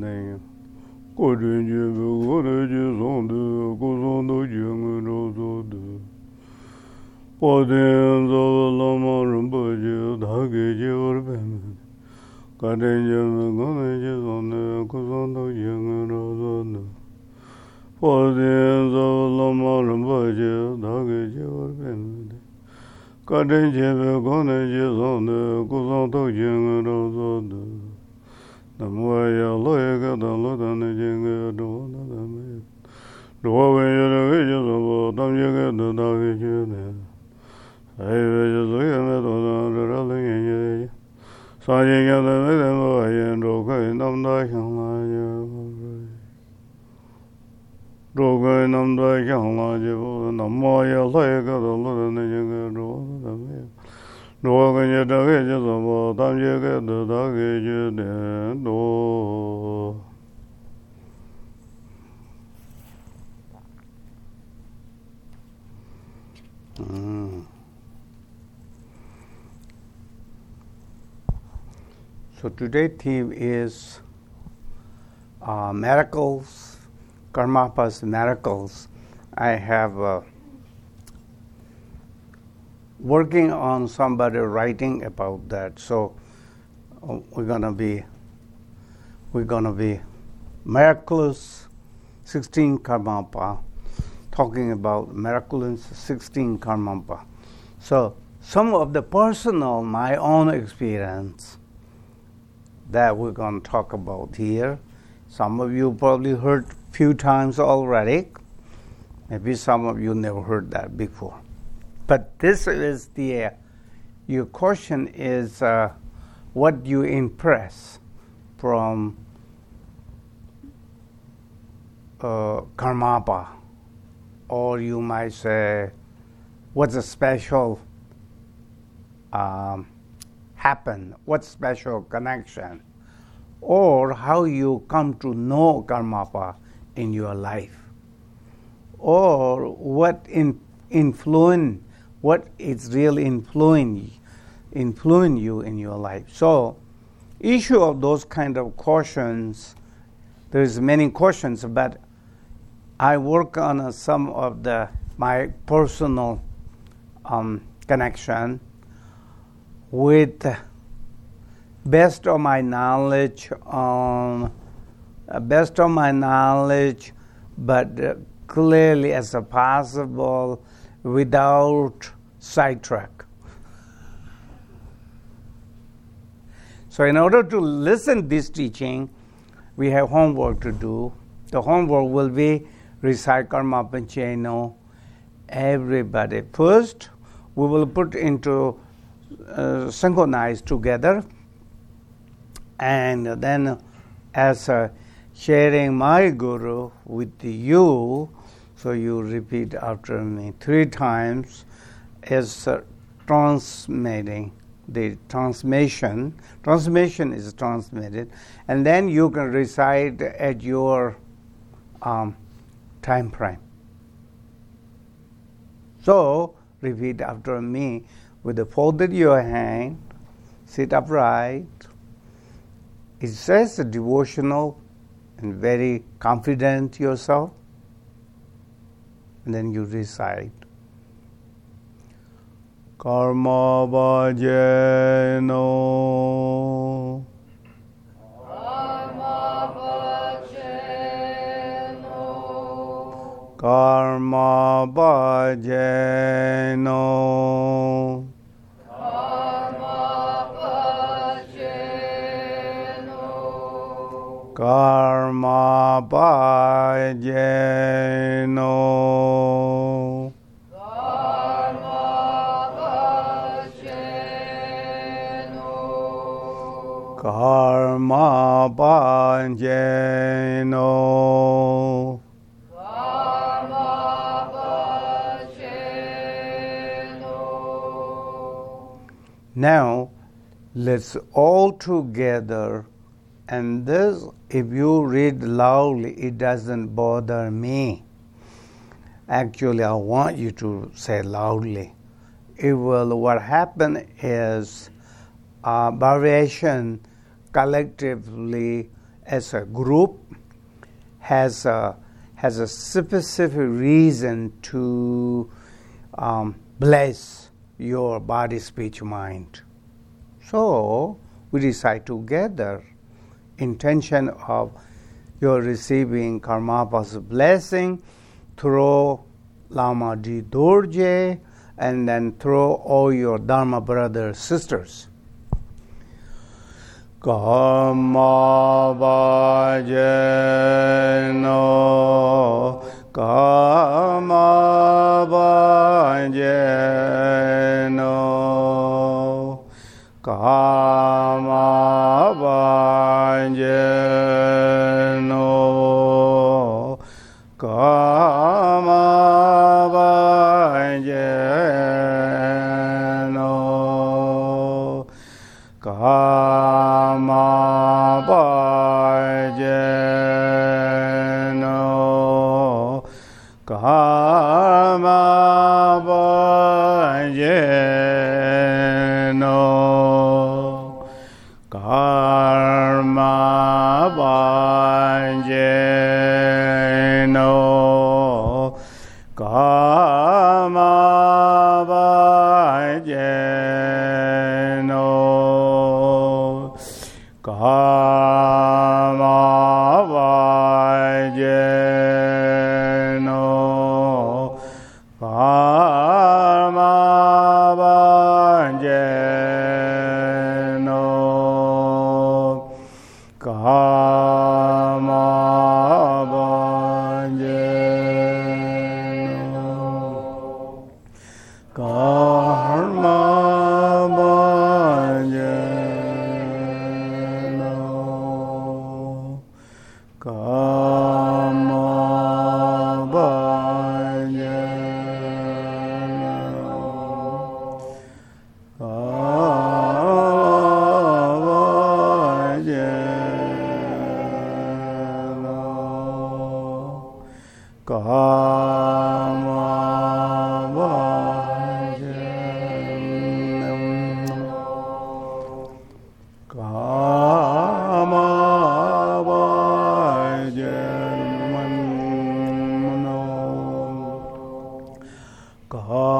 Name. Couldn't you go to on the goes on the young and what ends of Lama Rumbaja, Haggy or Ben? Cadenium Gonages on the goes on the young and Rosa. What ends of Lama Rumbaja, Haggy or Ben? Cadenium Gonages on the goes on the young and Rosa. The more you look at the Lord and the Jingle, do when you're the visions of them, you get the dog you. I was looking at the railing in you. So you get the rhythm of a and Rogan, I'm like Rogan, I'm like and the more you look at the Lord and the Jingle, no when you're the visions of them, you get the dog you. No. So today's theme is miracles, Karmapa's miracles. I have working on somebody writing about that. So we're gonna be miraculous 16 Karmapa, talking about miraculous 16 Karmapa. So some of the personal, my own experience that we're going to talk about here. Some of you probably heard a few times already. Maybe some of you never heard that before. But this is your question is what you impress from Karmapa, or you might say, what's a special happen, what special connection, or how you come to know Karmapa in your life, or what influence, what is really influence you in your life. So, issue of those kind of questions, there's many questions, but I work on some of my personal connection with best of my knowledge, but clearly as possible without sidetrack. So in order to listen to this teaching, we have homework to do. The homework will be recite Karma Pancheno, everybody. First, we will put into synchronize together, and then as sharing my Guru with you, so you repeat after me 3 times, is transmitting the transmission. Transmission is transmitted, and then you can recite at your time frame. So repeat after me with the folded your hand, sit upright. It says devotional and very confident yourself, and then you recite. Karma bhajeno, karma bhajeno, karma bhajeno, karma bhajeno. Karma bhajeno. Karma bhajeno. Now, let's all together, and this, if you read loudly, it doesn't bother me. Actually, I want you to say loudly. What happened is variation collectively as a group has a specific reason to bless your body, speech, mind. So we decide together intention of your receiving Karmapa's blessing through Lama Di Dorje and then through all your Dharma brothers, sisters. Kama bhajeno, kama bhajeno, kama bhajeno, kama bhajeno, kama bhajeno, kama bhajeno, karma bhajeno, kama bhajeno, kama bhajeno, karma bhajeno, kama bhajeno, karma bhajeno, kama bhajeno, kama bhajeno, kama bhajeno,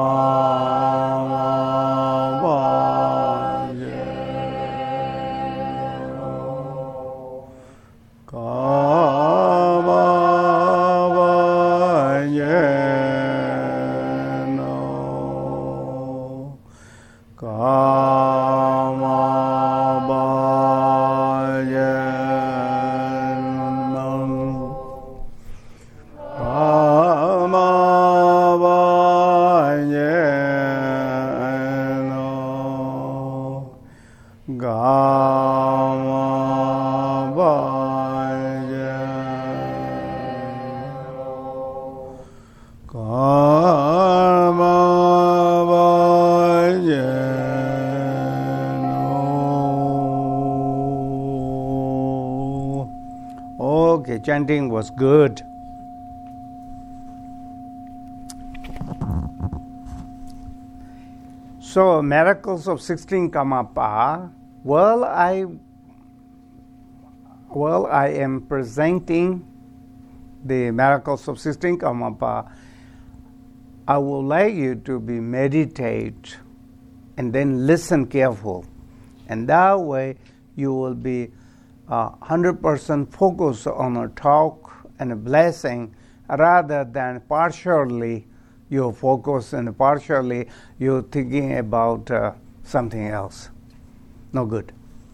Okay, chanting was good. So, miracles of 16 Karmapa. Well, I am presenting the miracles of 16 Karmapa. I would like you to be meditate and then listen careful. And that way you will be 100% focused on a talk and a blessing rather than partially you focus and partially you're thinking about something else. No good.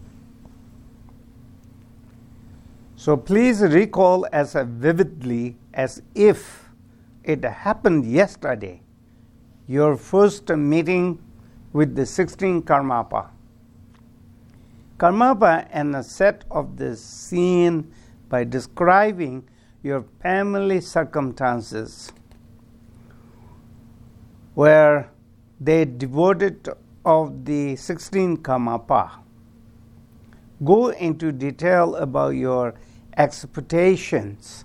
So please recall as vividly as if it happened yesterday, your first meeting with the 16 Karmapa. Karmapa and a set of the scene by describing your family circumstances where they devoted of the 16 Karmapa. Go into detail about your expectations.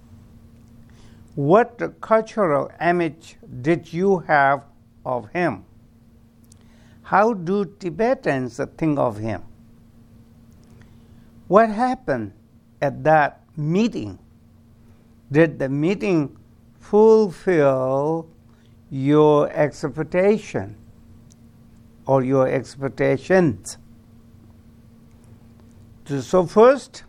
What cultural image did you have of him? How do Tibetans think of him? What happened at that meeting? Did the meeting fulfill your expectation or your expectations? So first,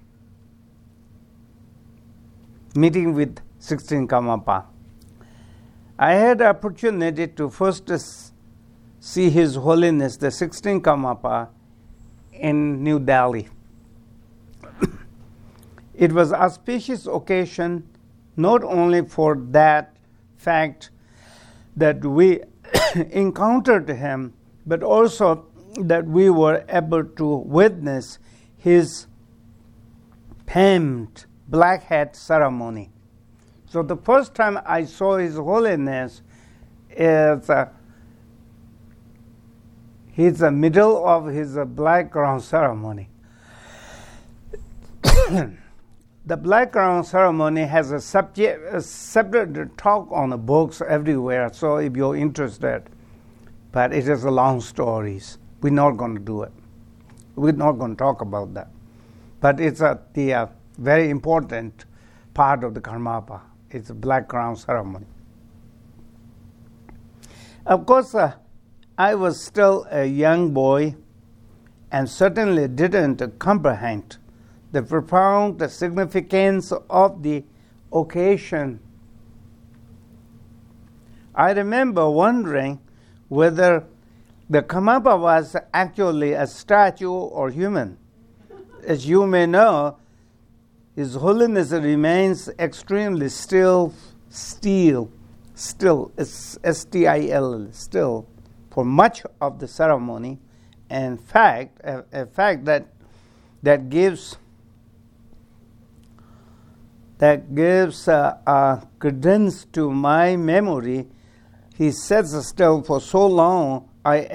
meeting with 16 Karmapa. I had the opportunity to first see His Holiness, the 16 Karmapa, in New Delhi. It was an auspicious occasion, not only for that fact that we encountered Him, but also that we were able to witness His famed black hat ceremony. So the first time I saw His Holiness is he's the middle of his black crown ceremony. The black crown ceremony has a separate talk on the books everywhere, so if you're interested, but it is a long stories. We're not going to do it. We're not going to talk about that. But it's the very important part of the Karmapa. It's a black crown ceremony. Of course, I was still a young boy and certainly didn't comprehend the profound significance of the occasion. I remember wondering whether the Karmapa was actually a statue or human. As you may know, His Holiness remains extremely still, S-T-I-L, still, for much of the ceremony. In fact, a fact that gives credence to my memory. He sits still for so long. I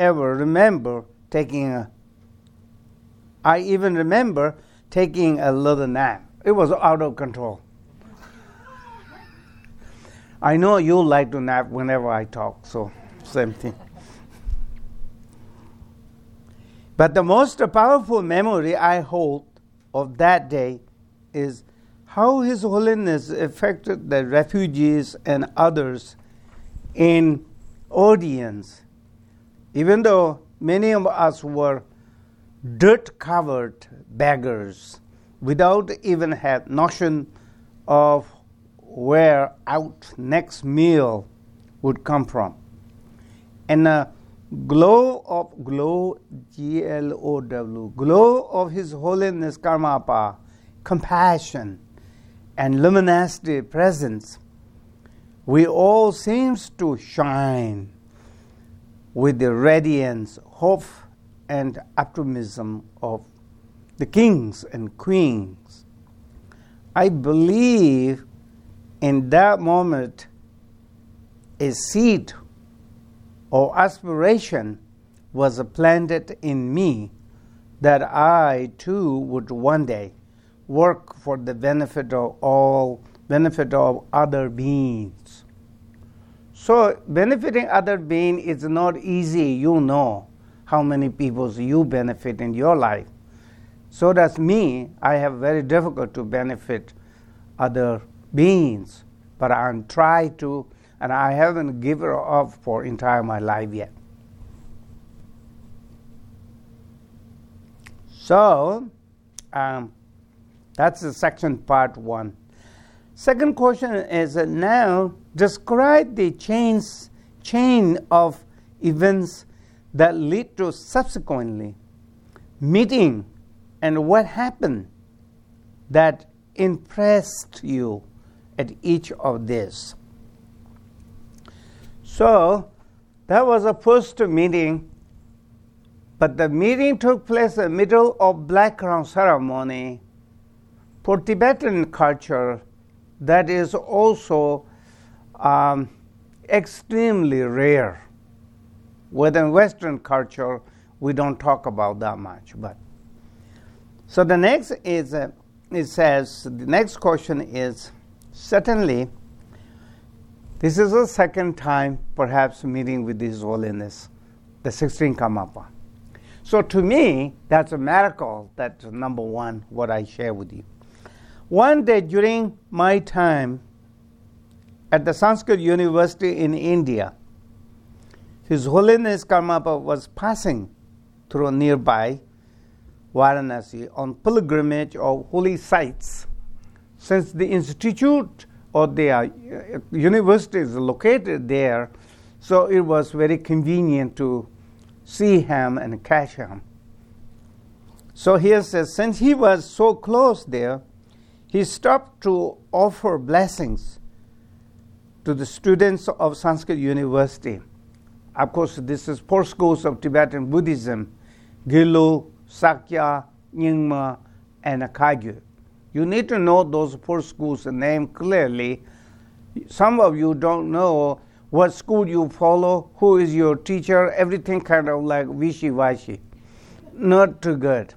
even remember taking a little nap. It was out of control. I know you like to nap whenever I talk, so same thing. But the most powerful memory I hold of that day is how His Holiness affected the refugees and others in audience. Even though many of us were dirt-covered beggars without even have notion of where our next meal would come from. And the glow of His Holiness Karmapa, compassion and luminosity presence, we all seems to shine with the radiance, hope, and optimism of the kings and queens. I believe in that moment a seed or aspiration was planted in me that I too would one day work for the benefit of other beings. So benefiting other beings is not easy. You know how many people you benefit in your life. So does me. I have very difficult to benefit other beings, but I'm trying to, and I haven't given up for entire my life yet. So that's the section part 1. Second question is now describe the chain of events that lead to subsequently meeting and what happened that impressed you at each of these. So that was the first meeting, but the meeting took place in the middle of black crown ceremony. For Tibetan culture, that is also extremely rare. Within Western culture, we don't talk about that much. But so the next is, it says, the next question is, certainly, this is the second time perhaps meeting with His Holiness, the 16 Karmapa. So to me, that's a miracle. That's number one, what I share with you. One day during my time at the Sanskrit University in India, His Holiness Karmapa was passing through nearby Varanasi on pilgrimage of holy sites. Since the institute or the university is located there, so it was very convenient to see him and catch him. So here says, since he was so close there, he stopped to offer blessings to the students of Sanskrit University. Of course, this is four schools of Tibetan Buddhism: Gilu, Sakya, Nyingma, and Kagyu. You need to know those four schools' name clearly. Some of you don't know what school you follow, who is your teacher, everything kind of like wishy-washy. Not too good.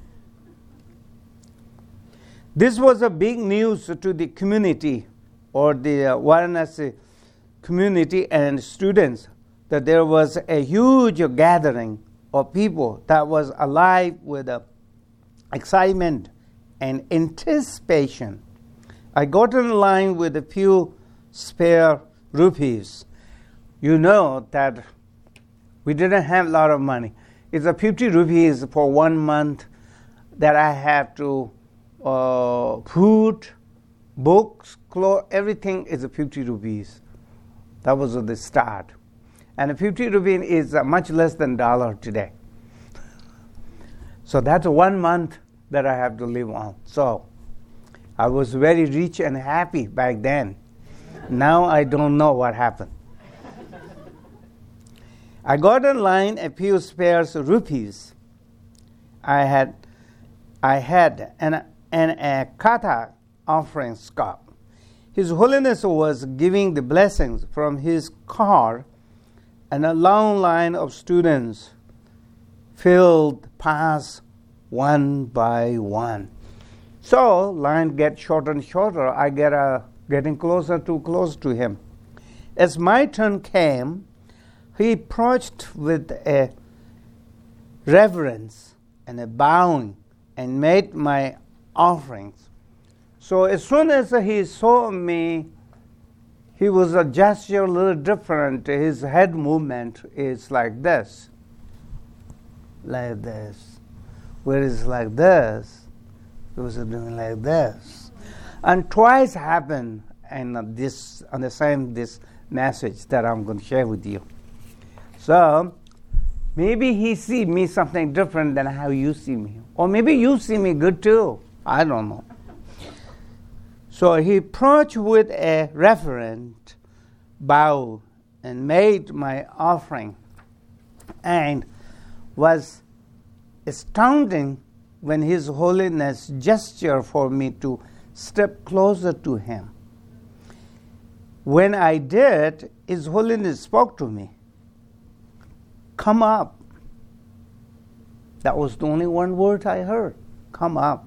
This was a big news to the community or the Varanasi community and students, that there was a huge gathering of people that was alive with excitement and anticipation. I got in line with a few spare rupees. You know that we didn't have a lot of money. It's a 50 rupees for 1 month that I have to food, books, clothes, everything is a 50 rupees. That was the start. And 50 rupees is much less than $1 today. So that's 1 month that I have to live on. So I was very rich and happy back then. Now I don't know what happened. I got in line a few spare rupees. I had a kata offering cup. His Holiness was giving the blessings from his car, and a long line of students filled past one by one. So line gets shorter and shorter. I getting closer to him. As my turn came, he approached with a reverence and a bowing and made my offerings. So as soon as he saw me, he was a gesture a little different. His head movement is like this. Like this. Where it's like this, he was doing like this. And twice happened in this message that I'm going to share with you. So maybe he see me something different than how you see me. Or maybe you see me good too. I don't know. So he approached with a reverent bow and made my offering, and was astounding when His Holiness gestured for me to step closer to him. When I did, His Holiness spoke to me. Come up. That was the only one word I heard. Come up.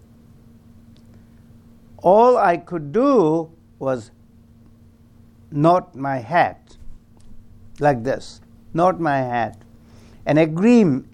All I could do was nod my head like this. Nod my head. An agreement.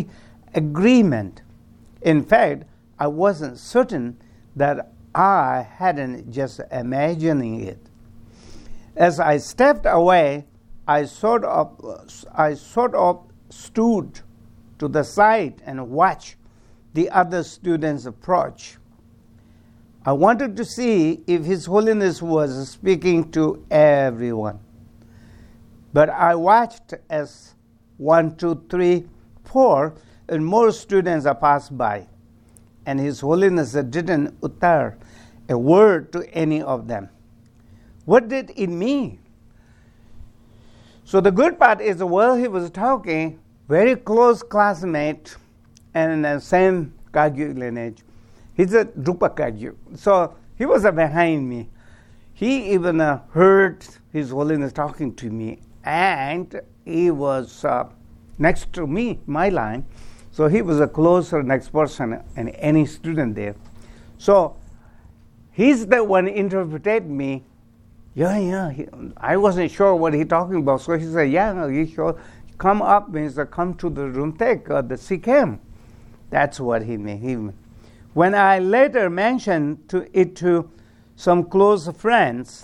In fact, I wasn't certain that I hadn't just imagining it. As I stepped away, I sort of stood to the side and watched the other students approach. I wanted to see if His Holiness was speaking to everyone. But I watched as 1, 2, 3, 4, and more students passed by. And His Holiness didn't utter a word to any of them. What did it mean? So the good part is, while he was talking, very close classmate and in the same Kagyu lineage. He's a Drupa Kagyu. So he was behind me. He even heard His Holiness talking to me, and he was next to me, my line. So he was a closer next person than any student there. So he's the one interpreted me. I wasn't sure what he talking about. So he said, you sure? Come up means come to the room, take the seek him. That's what he meant. When I later mentioned it to some close friends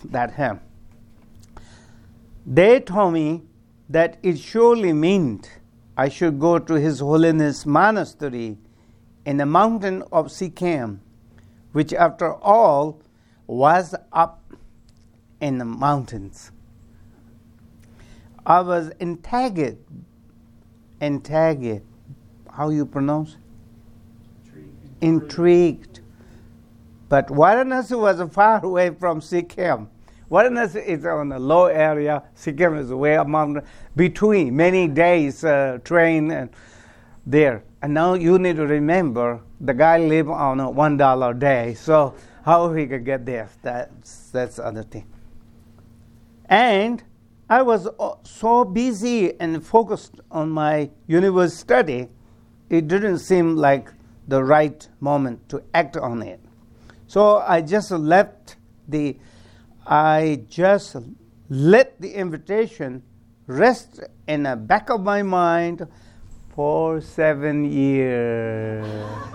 they told me that it surely meant I should go to His Holiness Monastery in the mountain of Sikkim, which after all was up in the mountains. I was intrigued, how you pronounce? Intrigued. But Varanasi was far away from Sikkim. Varanasi is on a low area. Sikkim is way among between many days train and there. And now you need to remember the guy lived on a $1 a day. So how he could get there? That's the other thing. And I was so busy and focused on my university study, it didn't seem like the right moment to act on it. So I just let the invitation rest in the back of my mind for 7 years.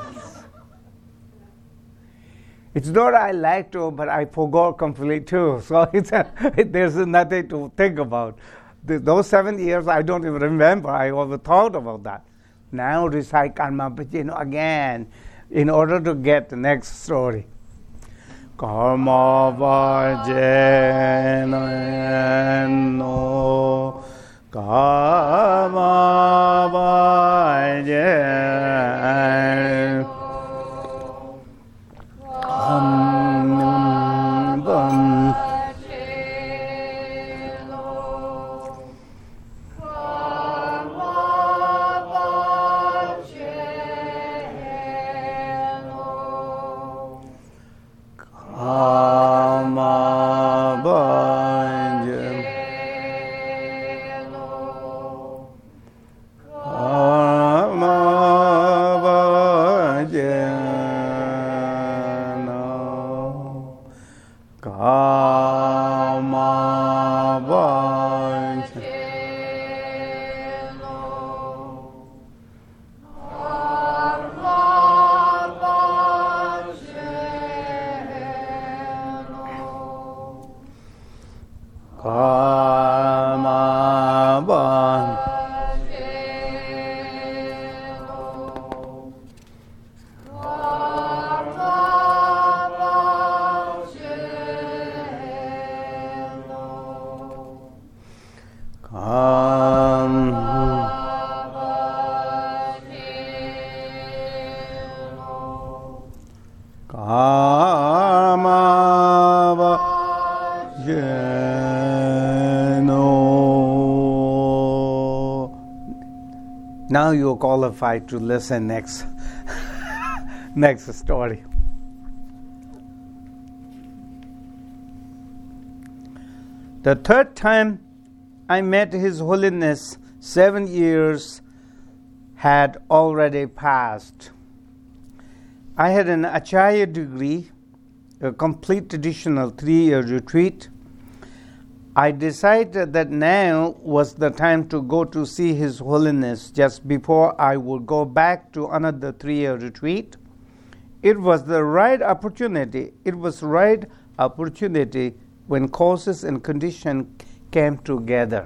It's not I like to, but I forgot completely too. So there's nothing to think about. Those 7 years, I don't even remember. I ever thought about that. Now recite Karma Pachino again in order to get the next story. Karma Vajeno Karma Vajeno Now you're qualified to listen next story. The third time I met His Holiness, 7 years had already passed. I had an Acharya degree, a complete traditional 3-year retreat. I decided that now was the time to go to see His Holiness just before I would go back to another 3-year retreat. It was the right opportunity. It was right opportunity when causes and conditions came together.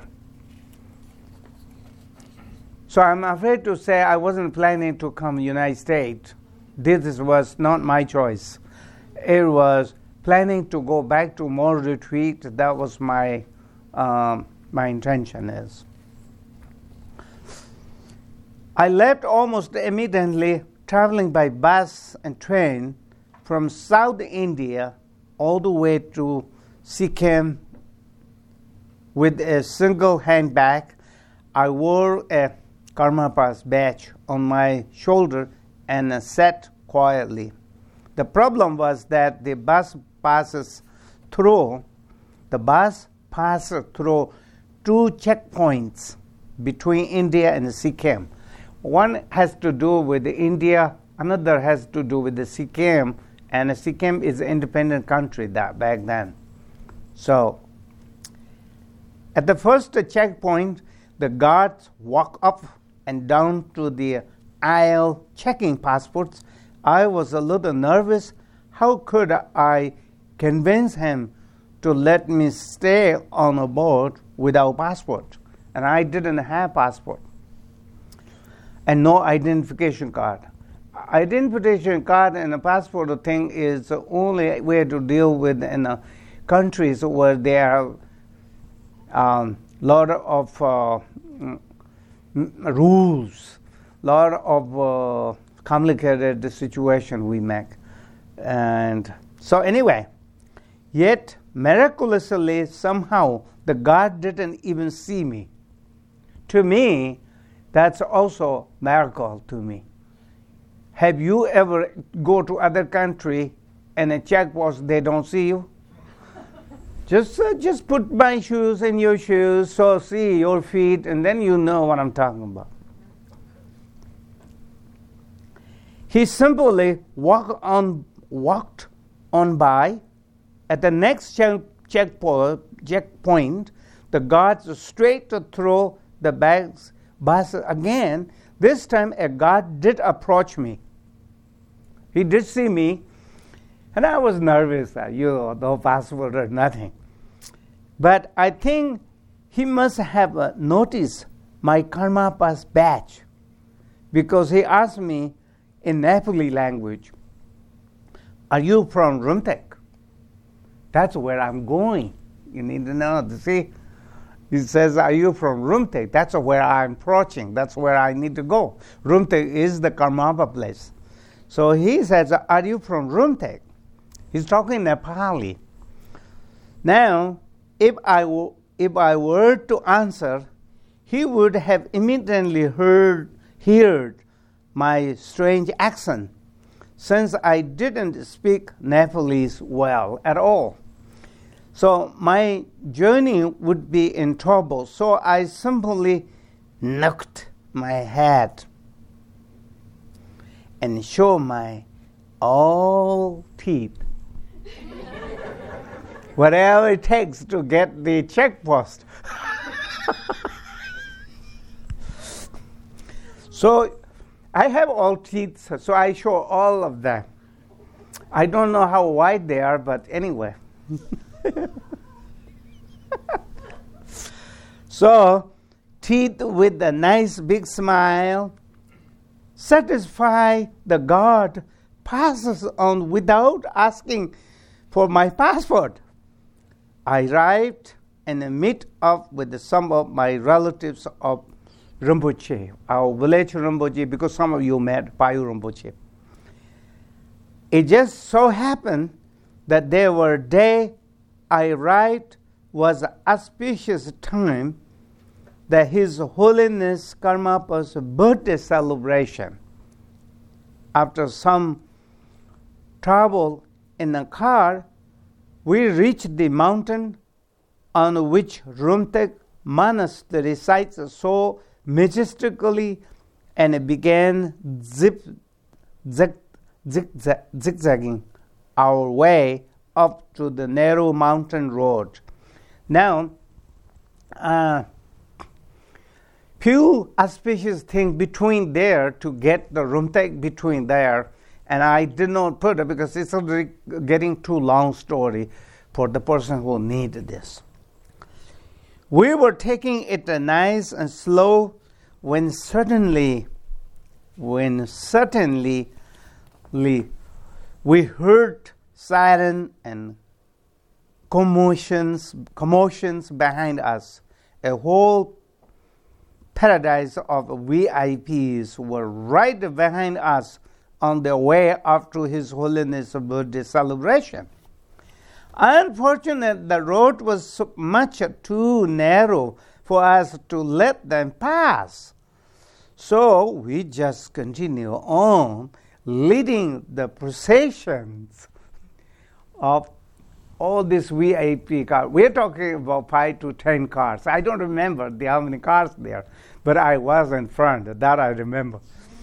So I'm afraid to say I wasn't planning to come to the United States. This was not my choice. It was planning to go back to more retreat. That was my intention is. I left almost immediately, traveling by bus and train from South India all the way to Sikkim with a single handbag. I wore a Karma Pass badge on my shoulder and sat quietly. The problem was that the bus passes through 2 checkpoints between India and Sikkim. One has to do with India, another has to do with the Sikkim, and Sikkim is an independent country back then. So, at the first checkpoint, the guards walk up and down to the aisle checking passports. I was a little nervous. How could I convince him to let me stay on a boat without passport? And I didn't have passport and no identification card. Identification card and a passport thing is the only way to deal with in countries where there are lot of rules, lot of complicated situation we make. And so anyway, yet miraculously somehow the God didn't even see me. To me, that's also miracle to me. Have you ever go to other country and a check post they don't see you? Just put my shoes in your shoes, so see your feet, and then you know what I'm talking about. He simply walked on by. At the next checkpoint, the guards straight to throw the bags again. This time a guard did approach me. He did see me, and I was nervous. No passport or nothing. But I think he must have noticed my Karmapa's badge, because he asked me in Nepali language, "Are you from Rumtek?" That's where I'm going. You need to know. See, he says, "Are you from Rumtek?" That's where I'm approaching. That's where I need to go. Rumtek is the Karmapa place. So he says, "Are you from Rumtek?" He's talking Nepali. Now, if I were to answer, he would have immediately heard my strange accent, since I didn't speak Nepalese well at all. So my journey would be in trouble. So I simply knocked my head and showed my all teeth. Whatever it takes to get the check post. So I have all teeth, so I show all of them. I don't know how wide they are, but anyway. So, teeth with a nice big smile, satisfy the guard, passes on without asking for my passport. I arrived and meet up with some of my relatives of Rinpoche, our village Rinpoche, because some of you met Payu Rinpoche. It just so happened that there were day I arrived was an auspicious time that His Holiness Karmapa's birthday celebration. After some travel in a car, we reached the mountain on which Rumtek Monastery sites so majestically, and it began zigzagging our way up to the narrow mountain road. Now, few auspicious things between there to get the Rumtek between there, and I did not put it because it's already getting too long story for the person who needed this. We were taking it nice and slow when suddenly we heard siren and commotions behind us. A whole paradise of VIPs were right behind us on their way up to His Holiness' birthday celebration. Unfortunately, the road was much too narrow for us to let them pass. So we just continue on leading the processions of all these VIP cars. We're talking about 5 to 10 cars. I don't remember how many cars there, but I was in front. That I remember.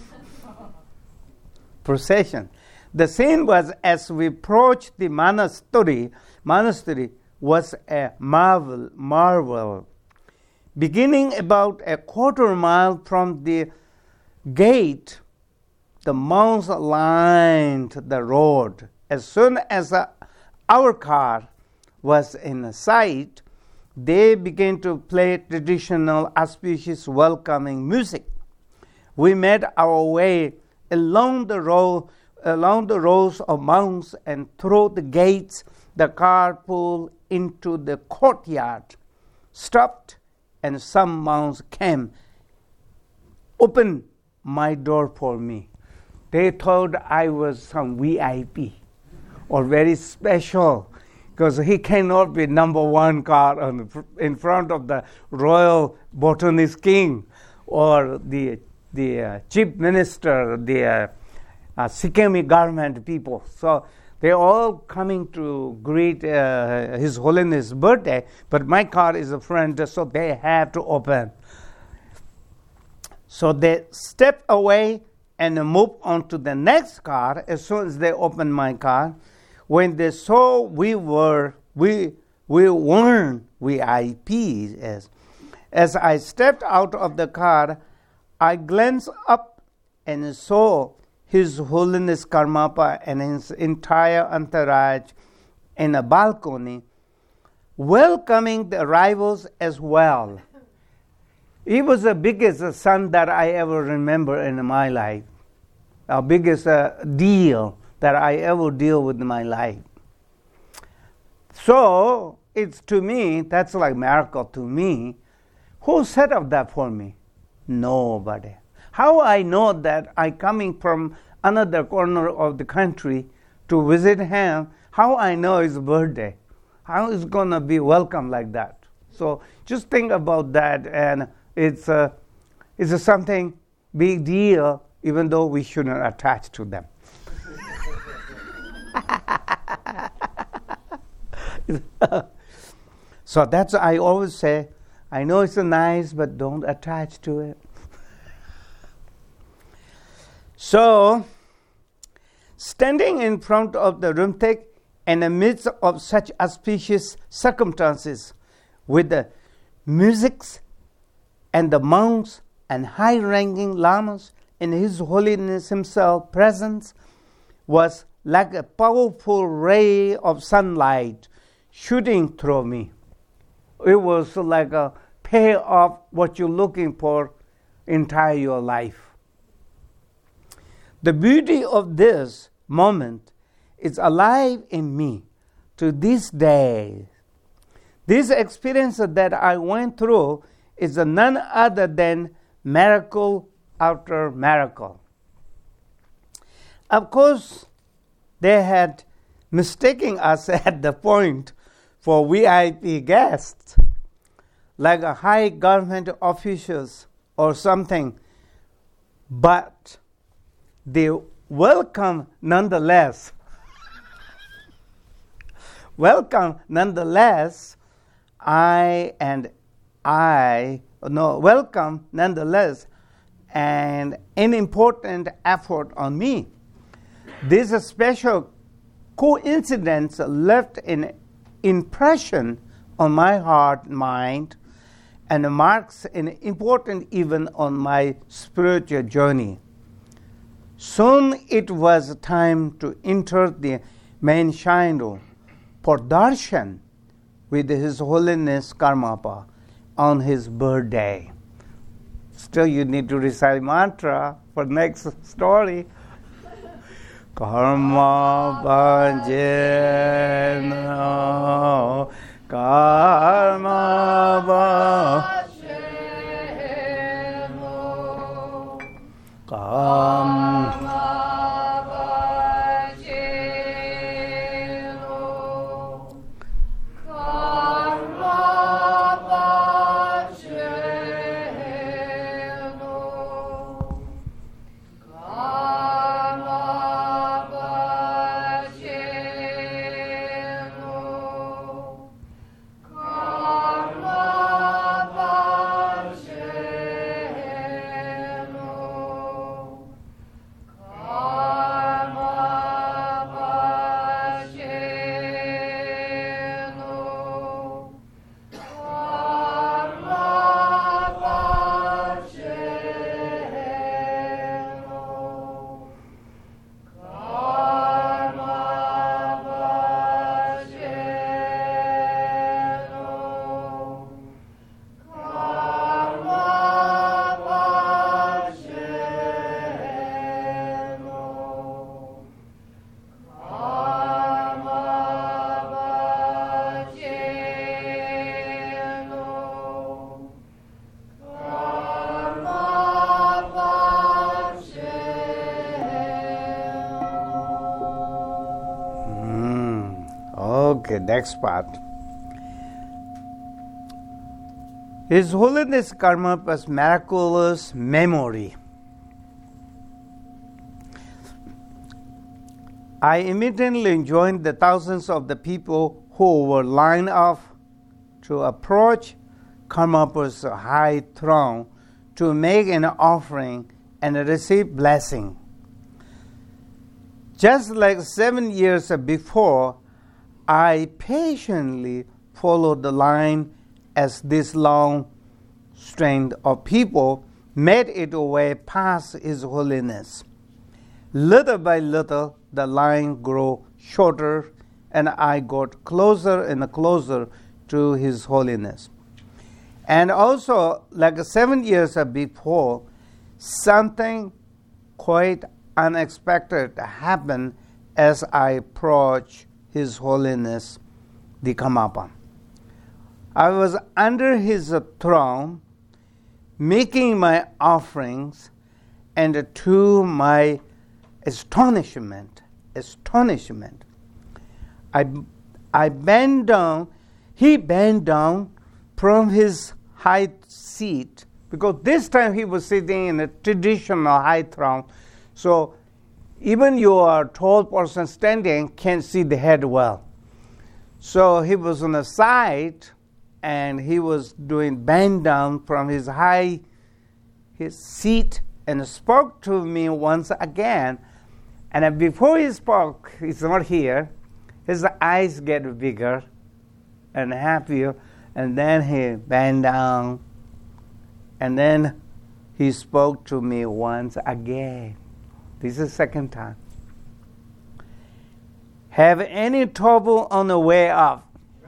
Procession. The scene was as we approached the monastery was a marvel. Beginning about a quarter mile from the gate, the monks lined the road. As soon as our car was in sight, they began to play traditional auspicious welcoming music. We made our way along the rows of monks, and through the gates the car pulled into the courtyard, stopped, and some monks came, opened my door for me. They thought I was some VIP or very special, because he cannot be number one car in front of the royal botanist king or the chief minister, the Sikkim government people. So they're all coming to greet His Holiness' birthday, but my car is a friend, so they have to open. So they stepped away and moved on to the next car as soon as they opened my car. When they saw we weren't VIPs, as I stepped out of the car, I glanced up and saw His Holiness Karmapa and his entire entourage in a balcony, welcoming the arrivals as well. It was the biggest sun that I ever remember in my life, the biggest deal that I ever deal with in my life. So it's to me, that's like miracle to me. Who set up that for me? Nobody. How I know that I coming from another corner of the country to visit him? How I know his birthday? How is gonna be welcome like that? So just think about that, and it's something big deal, even though we shouldn't attach to them. So that's I always say. I know it's nice, but don't attach to it. So, standing in front of the Rumtek in the midst of such auspicious circumstances, with the musics and the monks and high-ranking lamas and His Holiness himself present, was like a powerful ray of sunlight shooting through me. It was like a pay off what you're looking for entire your life. The beauty of this moment is alive in me to this day. This experience that I went through is none other than miracle after miracle. Of course, they had mistaken us at the point for VIP guests, like a high government officials or something, but they welcome nonetheless. Welcome nonetheless, welcome nonetheless, and an important effort on me. This special coincidence left an impression on my heart and mind, and marks an important event on my spiritual journey. Soon it was time to enter the main shrine for darshan with His Holiness Karmapa on his birthday. Still, you need to recite mantra for next story. Karma bhajena, karma bhajena, karma Bhajena. Okay, next part. His Holiness Karmapa's miraculous memory. I immediately joined the thousands of the people who were lined up to approach Karmapa's high throne to make an offering and receive blessing. Just like 7 years before, I patiently followed the line as this long string of people made its way past His Holiness. Little by little, the line grew shorter, and I got closer and closer to His Holiness. And also, like 7 years before, something quite unexpected happened as I approached His Holiness, the Karmapa. I was under His throne, making my offerings, and to my astonishment, I bent down. He bent down from his high seat, because this time he was sitting in a traditional high throne. So even your tall person standing can't see the head well. So he was on the side, and he was doing bend down from his seat, and spoke to me once again. And before he spoke, he's not here, his eyes get bigger and happier, and then he bent down, and then he spoke to me once again. This is the second time. Have any trouble on the way up?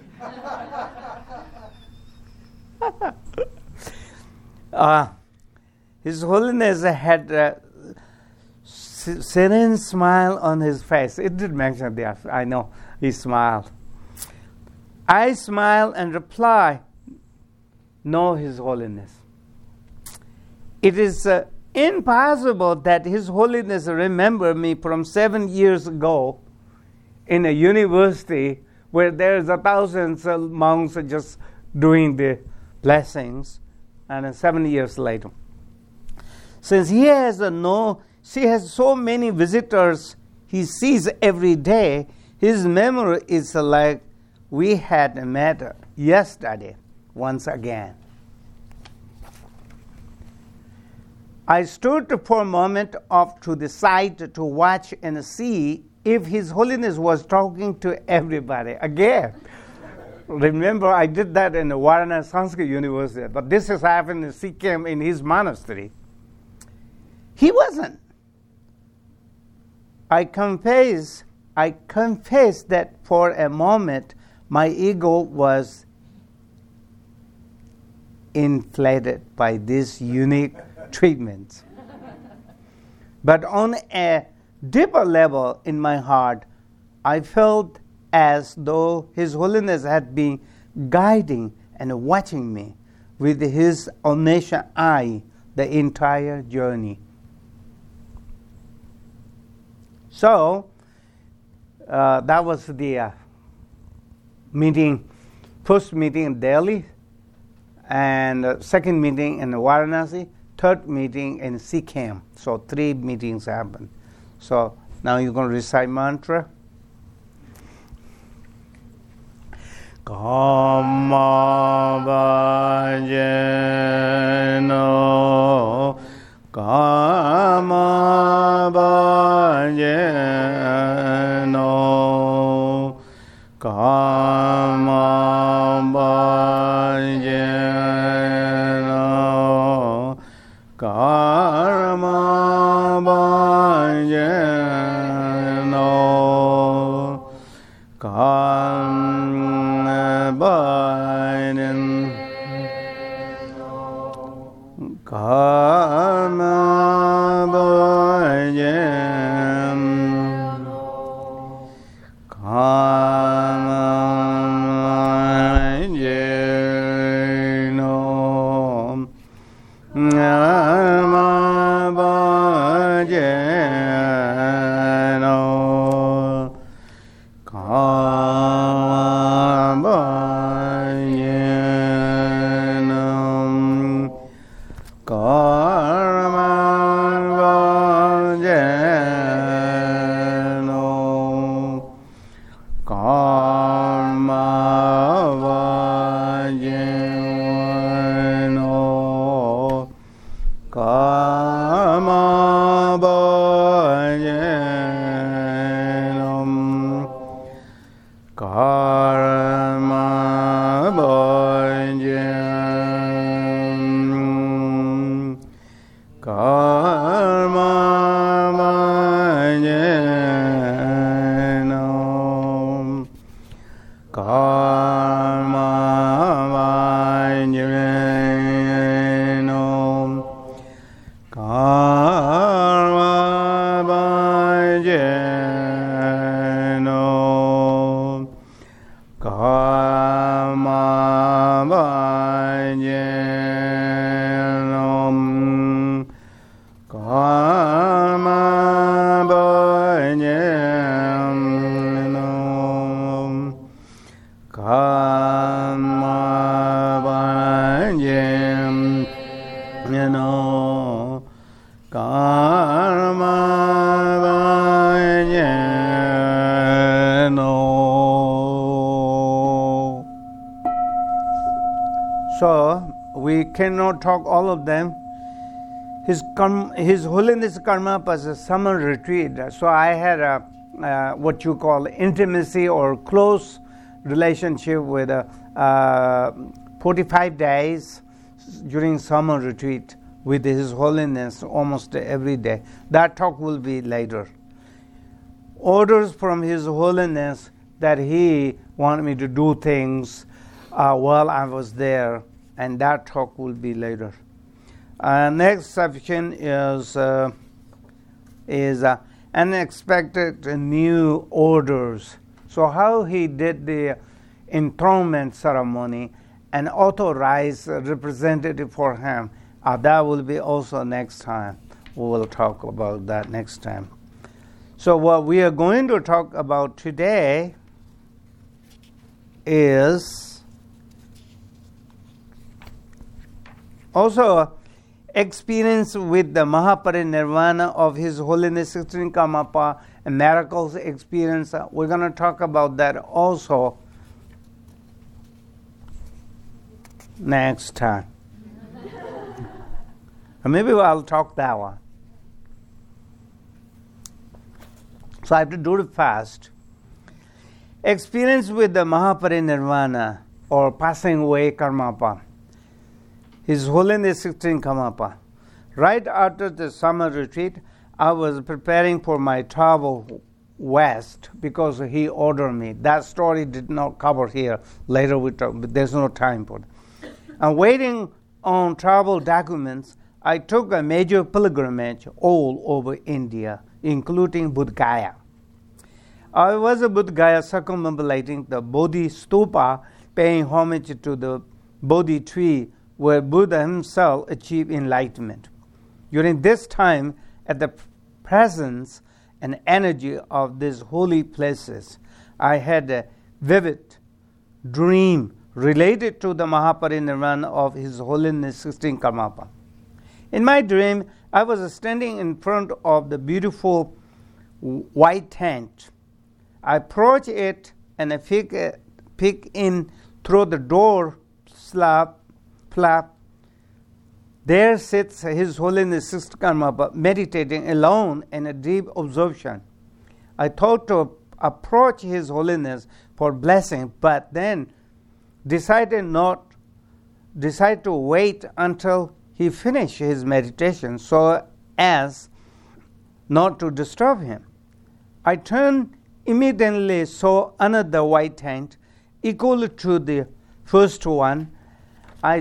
His Holiness had a serene smile on his face. It did mention that. I know. He smiled. I smiled and replied, "No, His Holiness. It is impossible that His Holiness remember me from 7 years ago in a university where there's thousands of monks just doing the blessings, and 7 years later. Since he has so many visitors he sees every day, his memory is like we had met yesterday once again." I stood for a moment off to the side to watch and see if His Holiness was talking to everybody again. Remember, I did that in the Varanasi Sanskrit University, but this has happened in Sikkim in his monastery. He wasn't. I confess that for a moment my ego was inflated by this unique treatment. But on a deeper level in my heart, I felt as though His Holiness had been guiding and watching me with His omniscient eye the entire journey. So, that was the meeting, first meeting in Delhi, and second meeting in Varanasi, third meeting in Sikkim. So 3 meetings happened. So now you're going to recite mantra. Kama bhajeno, Kama bhajeno, Kama bhajeno, Karma bhajeno, Karma bhajeno, Karma bhajeno, Karma karma vajeno, karma vajeno, karma vajeno, karma vajeno, karma vajeno, karma vajeno. So we cannot talk all of them. His Holiness Karmapa's a summer retreat. So I had a what you call intimacy or close relationship with 45 days during summer retreat with His Holiness almost every day. That talk will be later. Orders from His Holiness that He wanted me to do things while I was there, and that talk will be later. Next section is unexpected new orders. So how he did the enthronement ceremony and authorized a representative for him, that will be also next time. We will talk about that next time. So what we are going to talk about today is also experience with the Mahaparinirvana of His Holiness 16 Karmapa and miracles experience. We're going to talk about that also next time. Maybe I'll talk that one. So I have to do it fast. Experience with the Mahaparinirvana or passing away Karmapa. His Holiness 16 Karmapa. Right after the summer retreat, I was preparing for my travel west because he ordered me. That story did not cover here. Later we talk, but there's no time for it. And waiting on travel documents, I took a major pilgrimage all over India, including Bodh Gaya. I was at Bodh Gaya circumambulating the Bodhi Stupa, paying homage to the Bodhi tree where Buddha himself achieved enlightenment. During this time, at the presence and energy of these holy places, I had a vivid dream related to the Mahaparinirvana of His Holiness 16 Karmapa. In my dream, I was standing in front of the beautiful white tent. I approached it and I peek in through the door flap. There sits His Holiness 16 Karmapa meditating alone in a deep absorption. I thought to approach His Holiness for blessing, but then decided to wait until he finished his meditation so as not to disturb him. I turned immediately, saw another white tent equal to the first one. I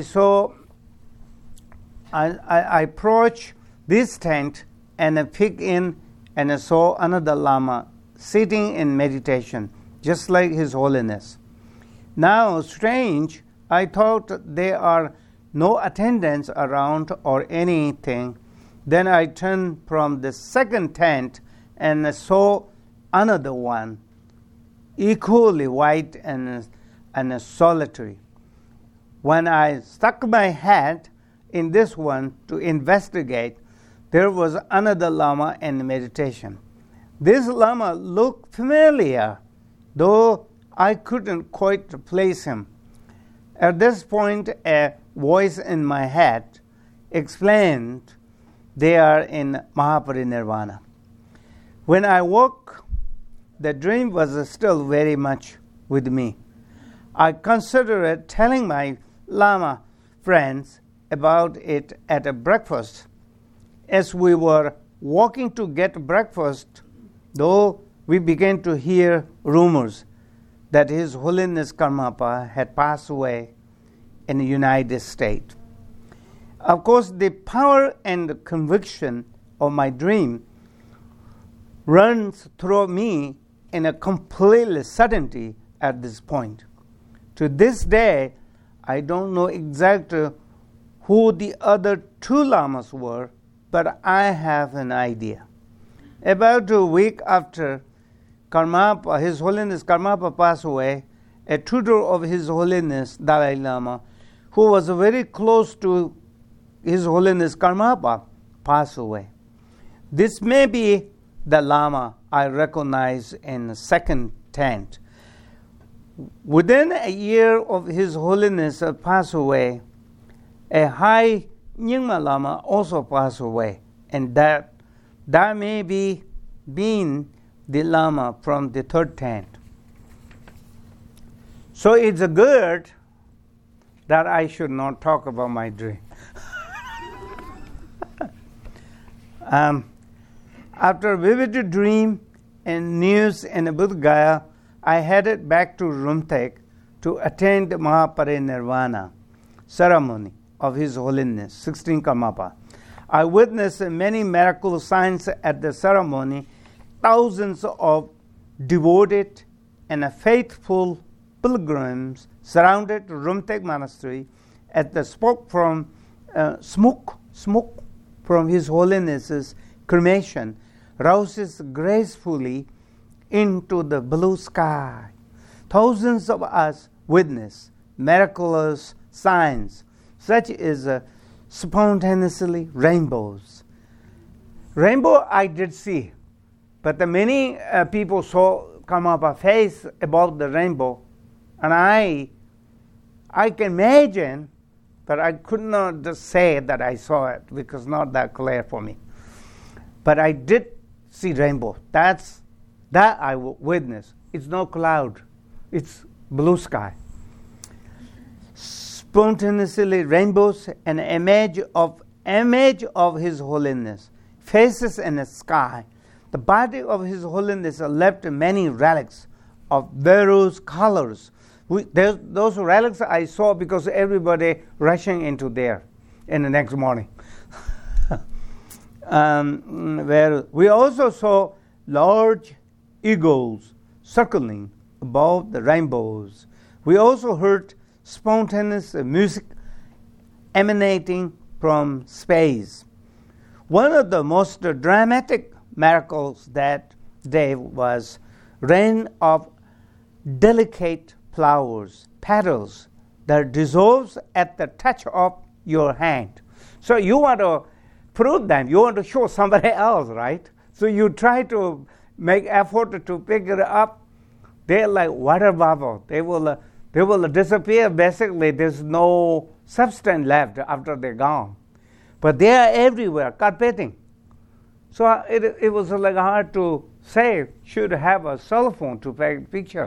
approached this tent and I peeked in and I saw another Lama sitting in meditation, just like His Holiness. Now, strange, I thought there are no attendants around or anything. Then I turned from the second tent and I saw another one, equally white and solitary. When I stuck my head in this one to investigate, there was another Lama in meditation. This Lama looked familiar, though I couldn't quite place him. At this point, a voice in my head explained they are in Mahaparinirvana. When I woke, the dream was still very much with me. I considered telling my Lama friends about it at a breakfast. As we were walking to get breakfast, though, we began to hear rumors. that His Holiness Karmapa had passed away in the United States. Of course, the power and the conviction of my dream runs through me in a complete certainty at this point. To this day, I don't know exactly who the other two lamas were, but I have an idea. About a week after Karmapa, His Holiness Karmapa passed away, a tutor of His Holiness Dalai Lama, who was very close to His Holiness Karmapa, passed away. This may be the Lama I recognize in the second tent. Within a year of His Holiness passed away, a high Nyingma Lama also passed away, and that may be being the Lama from the third tent. So it's good that I should not talk about my dream. After a vivid dream and news in Bodh Gaya, I headed back to Rumtek to attend the Mahaparinirvana ceremony of His Holiness, 16 Karmapa. I witnessed many miraculous signs at the ceremony. Thousands of devoted and faithful pilgrims surrounded Rumtek Monastery at the smoke from His Holiness's cremation rises gracefully into the blue sky. Thousands of us witness miraculous signs, such as spontaneously rainbows. Rainbow I did see, but the many people saw Karmapa face above the rainbow, and I can imagine, but I could not just say that I saw it because not that clear for me. But I did see rainbow. That I witnessed. It's no cloud. It's blue sky. Spontaneously rainbows, an image of His Holiness, faces in the sky. The body of His Holiness left many relics of various colors. Those relics I saw because everybody rushing into there in the next morning. Where we also saw large eagles circling above the rainbows. We also heard spontaneous music emanating from space. One of the most dramatic miracles that day was rain of delicate flowers, petals that dissolves at the touch of your hand. So you want to prove them, you want to show somebody else, right? So you try to make effort to pick it up. They're like water bubble. They will disappear. Basically, there's no substance left after they're gone. But they are everywhere, carpeting. So it was like hard to say, should have a cell phone to take a picture.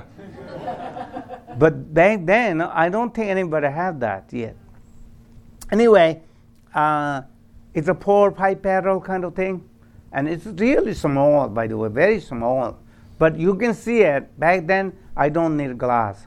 But back then, I don't think anybody had that yet. Anyway, it's a 4-5 petal kind of thing. And it's really small, by the way, very small. But you can see it. Back then, I don't need glass.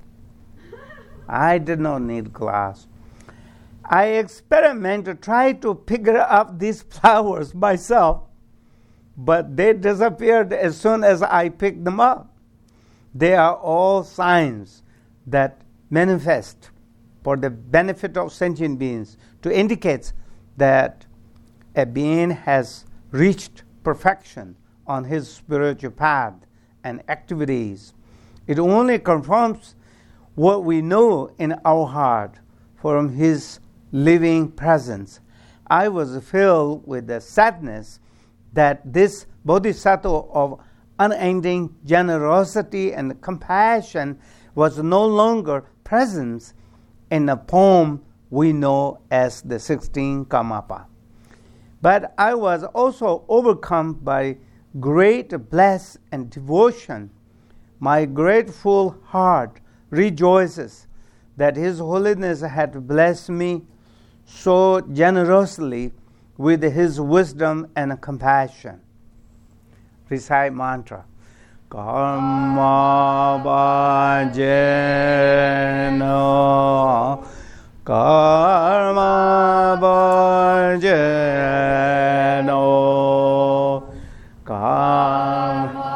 I did not need glass. I experiment to try to figure up these flowers myself, but they disappeared as soon as I picked them up. They are all signs that manifest for the benefit of sentient beings to indicate that a being has reached perfection on his spiritual path and activities. It only confirms what we know in our heart from his living presence. I was filled with the sadness that this bodhisattva of unending generosity and compassion was no longer present in the poem we know as the 16 Karmapa. But I was also overcome by great bliss and devotion. My grateful heart rejoices that His Holiness had blessed me so generously with His wisdom and compassion. Recite mantra. karma bhajena, karma bhajena, karma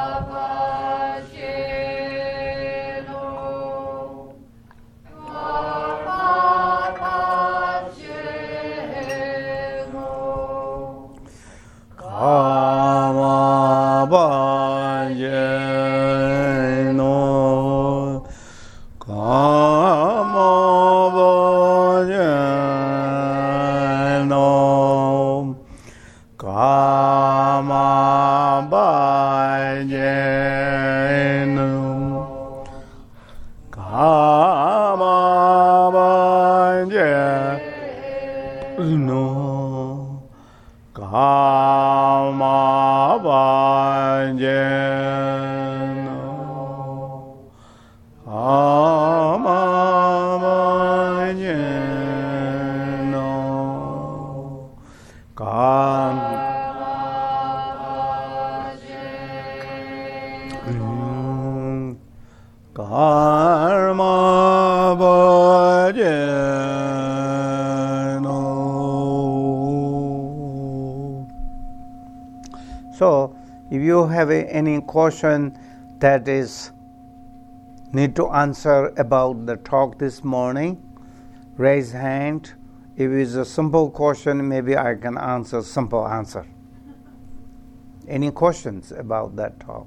So, if you have any question that is need to answer about the talk this morning, raise hand. If it's a simple question, maybe I can answer simple answer. Any questions about that talk?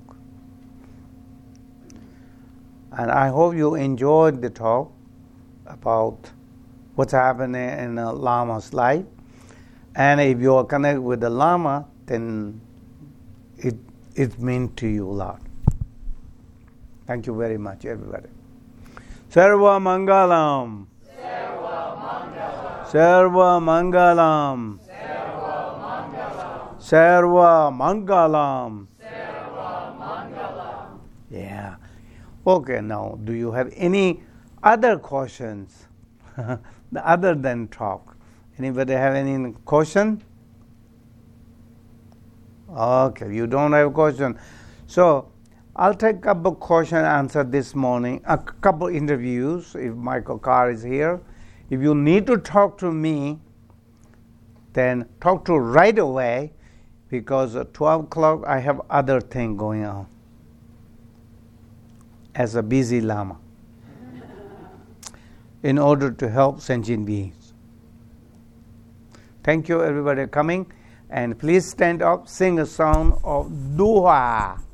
And I hope you enjoyed the talk about what's happening in a Lama's life. And if you are connected with the Lama, then it means to you a lot. Thank you very much, everybody. Sarva Mangalam. Sarva Mangalam. Sarva Mangalam. Yeah. Okay, now, do you have any other questions other than talk? Anybody have any question? Okay, you don't have a question. So, I'll take a couple question answer this morning, a couple interviews if Michael Carr is here. If you need to talk to me, then talk to right away, because at 12 o'clock I have other thing going on as a busy Lama in order to help sentient beings. Thank you everybody coming, and please stand up, sing a song of Duha.